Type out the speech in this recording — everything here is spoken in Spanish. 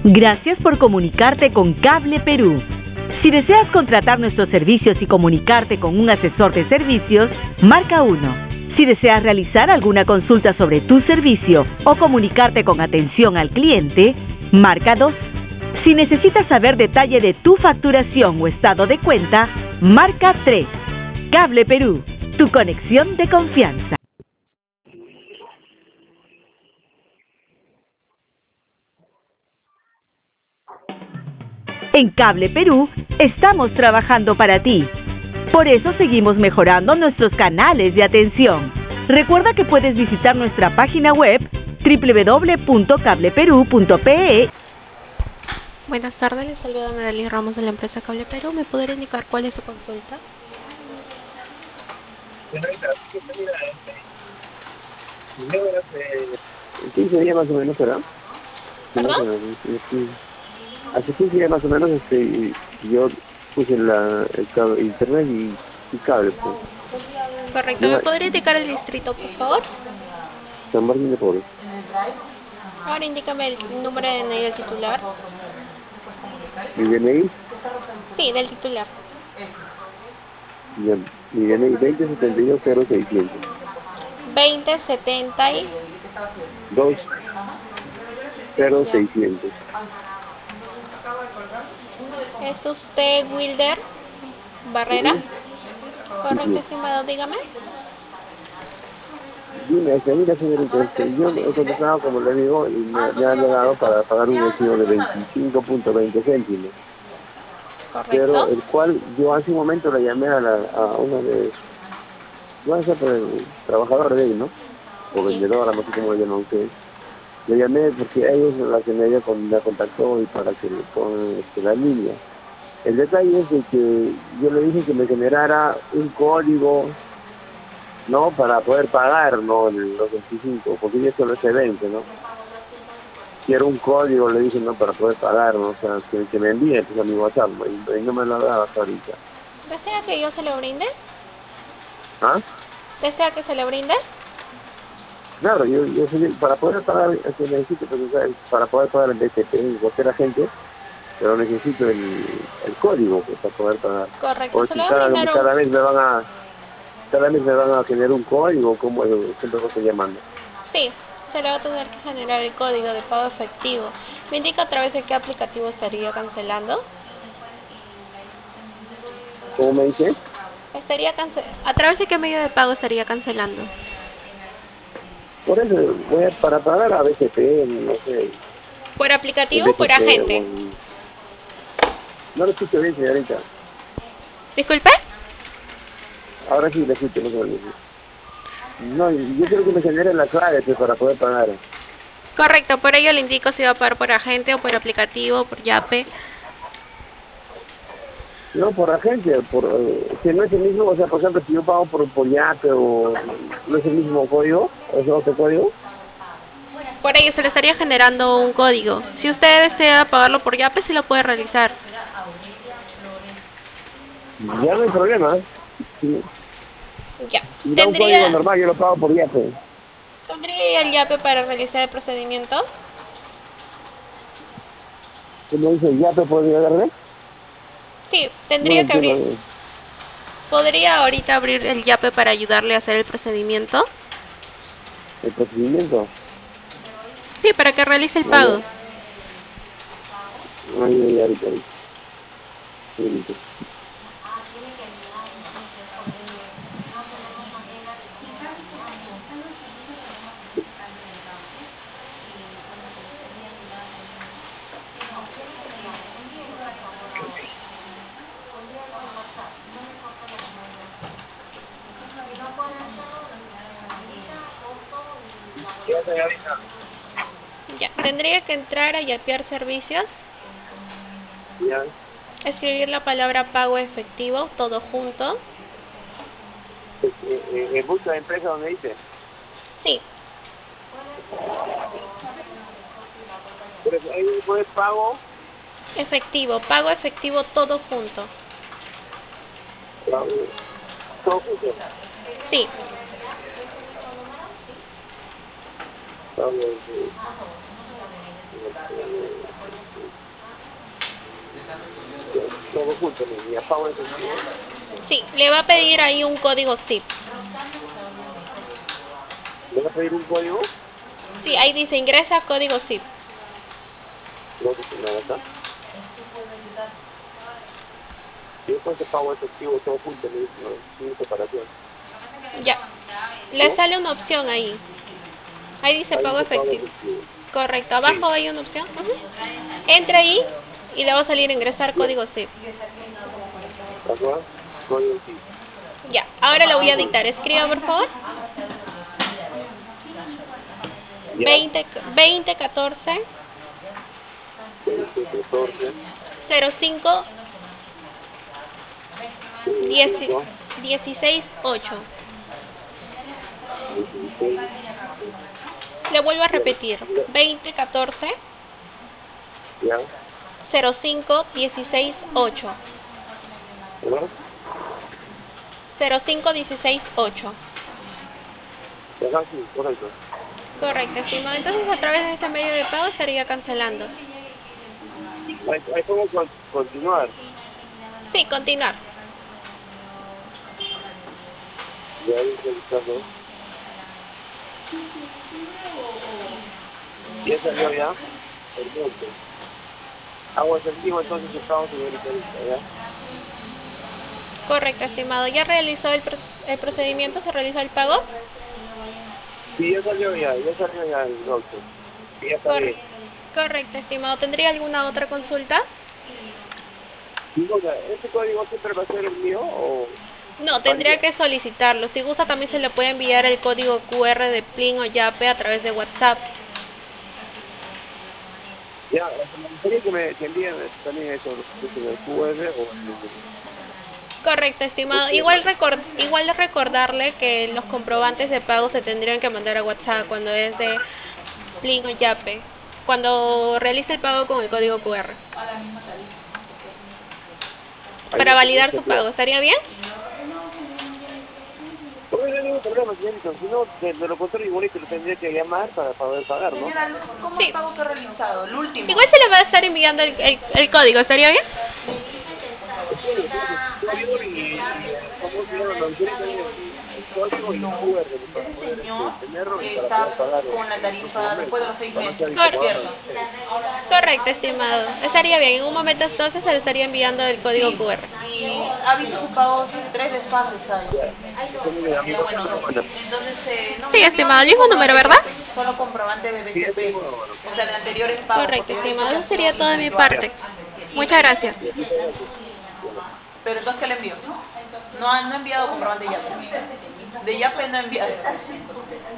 Gracias por comunicarte con Cable Perú. Si deseas contratar nuestros servicios y comunicarte con un asesor de servicios, marca 1. Si deseas realizar alguna consulta sobre tu servicio o comunicarte con atención al cliente, marca 2. Si necesitas saber detalle de tu facturación o estado de cuenta, marca 3. Cable Perú, tu conexión de confianza. En Cable Perú estamos trabajando para ti. Por eso seguimos mejorando nuestros canales de atención. Recuerda que puedes visitar nuestra página web www.cableperú.pe. Buenas tardes, les saluda Medellín Ramos de la empresa Cable Perú. ¿Me podría indicar cuál es su consulta? Hace 15 días más o menos, ¿verdad? ¿Perdón? Hace 15 días más o menos yo puse el cable, internet y cable. Pues. Correcto, ¿me podría indicar el distrito, por favor? San Martín de Porres. Ahora indícame el número de DNI del titular. ¿Mi DNI? Sí, del titular. Mi DNI 20720600. 20600. ¿Es usted Wilder Barrera? Correcto, estimado, dígame. Dime, mira señorita, yo he contestado como le digo y me han llegado para pagar un recibo de 25.20 céntimos. Pero Correcto. el cual yo hace un momento le llamé a una de, no sé, trabajadora de ahí, ¿no? O Sí. vendedora, no sé cómo le llaman ustedes. Le llamé porque ellos son la que me contactó y para que le pongan la línea. El detalle es de que yo le dije que me generara un código, ¿no? Para poder pagar, ¿no? Los 25, porque ya solo se 20, ¿no? Quiero un código, le dije, ¿no? Para poder pagar, ¿no? O sea, que me envíe pues, a mi WhatsApp, ¿no? Y no me lo ha dado hasta ahorita. ¿Desea que yo se lo brinde? ¿Ah? ¿Desea que se lo brinde? Claro, yo para poder pagar, que necesito, pues, o sea, para poder pagar el BTP y cualquier agente, pero necesito el código pues, para poder pagar. Correcto, O se si lo voy a brindar cada vez me van a generar un código, como siempre lo estoy llamando. Sí, se le va a tener que generar el código de pago efectivo. ¿Me indica a través de qué aplicativo estaría cancelando? ¿Cómo me dice? ¿A través de qué medio de pago estaría cancelando? Por eso para pagar a BTP, no sé, ¿Por el aplicativo o por BTP, agente? no lo escucho bien, señorita. ¿Disculpe? Ahora sí lo escucho, no se lo digo. No, yo quiero que me genere la clave pues, para poder pagar. Correcto, por ello le indico si va a pagar por agente o por aplicativo, por Yape. No, por agente, si no es el mismo, o sea, por ejemplo, si yo pago por Yape o no es el mismo código, o es otro código. Por ello se le estaría generando un código. Si usted desea pagarlo por Yape, sí lo puede realizar. Ya no hay problema. Si Ya. da un código ¿Tendría normal, yo lo pago por Yape. el Yape para realizar el procedimiento? ¿Cómo dice Yape podría darle? Sí, No lo tendría que abrir. entiendo. ¿Podría ahorita abrir el Yape para ayudarle a hacer el procedimiento? El procedimiento. Sí, para que realice el A ver. pago. Ahorita. Ya, señorita. Ya, tendría que entrar a Yapear servicios, Ya. escribir la palabra pago efectivo, todo junto. En busca de empresa donde dice. Sí, Pero ahí puede pago. pago efectivo, todo junto. Todo junto. Sí, Pago, Todo junto, mi pago efectivo. Sí, le va a pedir ahí un código SIP. ¿Le va a pedir un código? Sí, ahí dice ingresa código SIP. No dice nada acá. Y después de pago efectivo, todo junto, me dice, ¿no? Sin separación. Ya. Le sale una opción ahí. Ahí dice Ahí pago dice pago efectivo. efectivo. Correcto, abajo hay una opción. Entra ahí y le va a salir ingresar Bien. código SIP. Acá, código sí. Ya, ahora lo voy a dictar. Escriba, por favor. Ya. 2014 14, 05 5, 16 8. 16. Le vuelvo a repetir. 2014 Ya. 05 16 8. ¿Verdad? 05 16 8. Acá sí, correcto. Correcto, estimado. Entonces, a través de este medio de pago estaría cancelando. Ahí podemos continuar. Sí, continuar. Ya ahí revisando. Ya salió ya. Perfecto. Hago efectivo entonces el pago, señorita, ¿ya? Correcto, estimado. ¿Ya realizó el procedimiento? ¿Se realizó el pago? Sí, ya salió ya el doctor. Sí, ya está Cor- bien. Correcto, estimado. ¿Tendría alguna otra consulta? Digo, ¿este código siempre va a ser el mío o No, tendría varía? que solicitarlo. Si gusta, también se le puede enviar el código QR de Plin o Yape a través de WhatsApp. Ya, me gustaría que envíen también eso, en el QR o en el... Correcto, estimado. Igual de recordarle que los comprobantes de pago se tendrían que mandar a WhatsApp cuando es de Plin o Yape. Cuando realice el pago con el código QR. Ahí Para lo que validar dice su enviar. pago, ¿estaría bien? No hay ningún problema, señorita. Si no, de lo contrario, igualito lo tendría que llamar para poder pagar, ¿no? Señora Luz, ¿cómo Sí. el pago que ha realizado? El último. Igual se le va a estar enviando el código, ¿estaría bien? Código y ¿cómo se llama? Me gustaría también el código y el No. QR para Ese poder señor tenerlo y para está poder pagar con la el próximo tarifa mes, después de los 6 para no meses, ser incomodado ¿cierto? de ustedes. Correcto, estimado. Estaría bien. En un momento entonces se le estaría enviando el código Sí. QR. Y ha visto su pago, tiene 3 desfases ahí. Entonces, a mi Ya bueno, WhatsApp me manda. entonces no Sí, me envió estimado. El mismo número, comprobante ¿verdad? ya, solo comprobante de Sí, este BCP. número, bueno. O sea, de anteriores pagos, Correcto, porque yo he visto estimado. que Eso ha sido sería todo de mi individual. parte. Muchas gracias. Muchas gracias. Pero entonces, ¿qué le envió? No ha enviado comprobante de Yape. De Yape no ha enviado.